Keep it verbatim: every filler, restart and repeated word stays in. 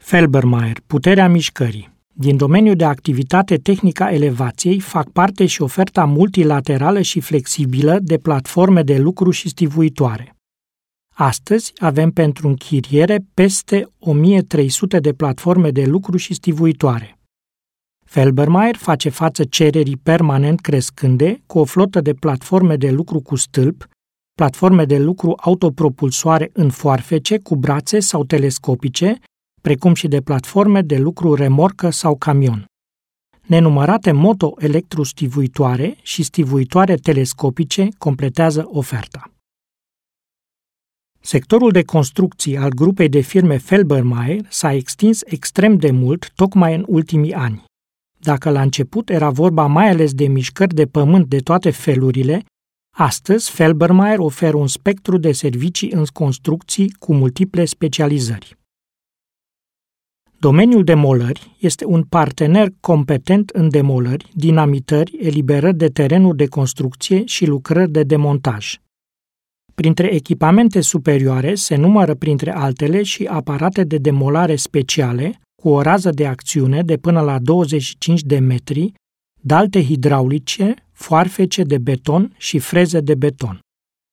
Felbermayr, puterea mișcării. Din domeniul de activitate tehnică a elevației fac parte și oferta multilaterală și flexibilă de platforme de lucru și stivuitoare. Astăzi avem pentru închiriere peste o mie trei sute de platforme de lucru și stivuitoare. Felbermayr face față cererii permanent crescânde cu o flotă de platforme de lucru cu stâlp, platforme de lucru autopropulsoare în foarfece cu brațe sau telescopice, precum și de platforme de lucru remorcă sau camion. Nenumărate moto-electrostivuitoare și stivuitoare telescopice completează oferta. Sectorul de construcții al grupei de firme Felbermayr s-a extins extrem de mult tocmai în ultimii ani. Dacă la început era vorba mai ales de mișcări de pământ de toate felurile, astăzi Felbermayr oferă un spectru de servicii în construcții cu multiple specializări. Domeniul demolări este un partener competent în demolări, dinamitări, eliberări de terenuri de construcție și lucrări de demontaj. Printre echipamente superioare se numără printre altele și aparate de demolare speciale, cu o rază de acțiune de până la douăzeci și cinci de metri, dalte hidraulice, foarfece de beton și freze de beton.